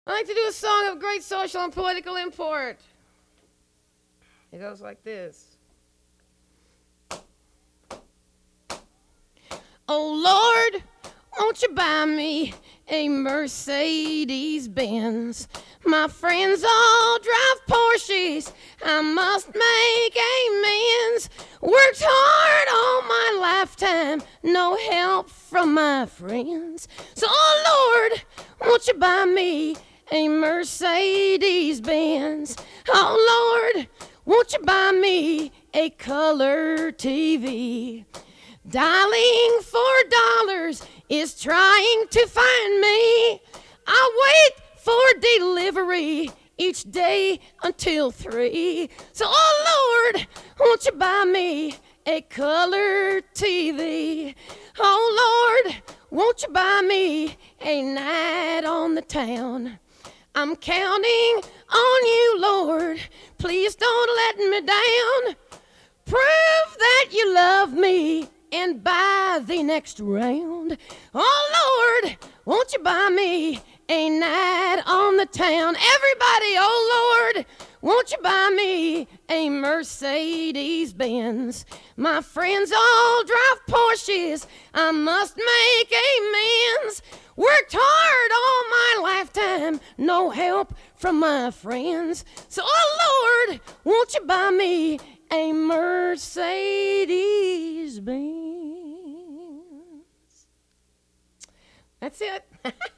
I like to do a song of great social and political import. It goes like this. Oh Lord, won't you buy me a Mercedes Benz? My friends all drive Porsches. I must make amends. Worked hard all my lifetime, no help from my friends. So, oh Lord, won't you buy me a Mercedes Benz? Oh Lord, won't you buy me a color TV? Dialing $4 is trying to find me. I wait for delivery each day until 3. So, oh Lord, won't you buy me a color TV? Oh Lord, won't you buy me a night on the town? I'm counting on you, Lord. Please don't let me down. Prove that you love me and buy the next round. Oh Lord, won't you buy me a night on the town? Everybody, oh Lord, won't you buy me a Mercedes Benz? My friends all drive Porsches. I must make amends. Worked hard all my lifetime, no help from my friends. So, oh Lord, won't you buy me a Mercedes Benz? That's it.